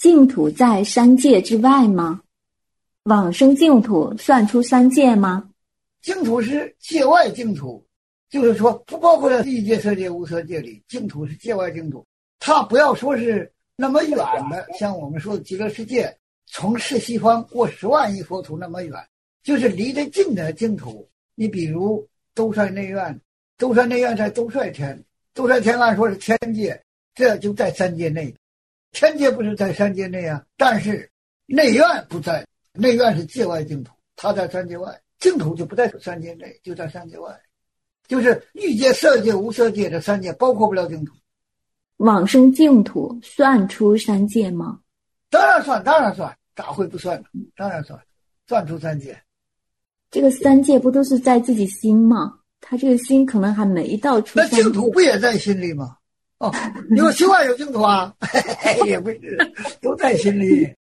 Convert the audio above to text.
净土在三界之外吗？往生净土算出三界吗？ 净土是界外净土，就是说不包括在欲界色界无色界里，净土是界外净土。它不要说是那么远的，像我们说的极乐世界，从四西方过10万亿佛土那么远，就是离得近的净土。你比如兜率内院，兜率内院在兜率天，兜率天按说是天界，这就在三界内。天界不是在三界内啊，但是内院不在，内院是界外净土，它在三界外，净土就不在三界内，就在三界外，就是欲界色界无色界这三界包括不了净土。 往生净土算出三界吗？ 当然算，当然算，咋会不算呢？当然算，算出三界。 这个三界不都是在自己心吗？他这个心可能还没到出三界。 那净土不也在心里吗？哦，你说心外有净土啊？也不是，都在心里。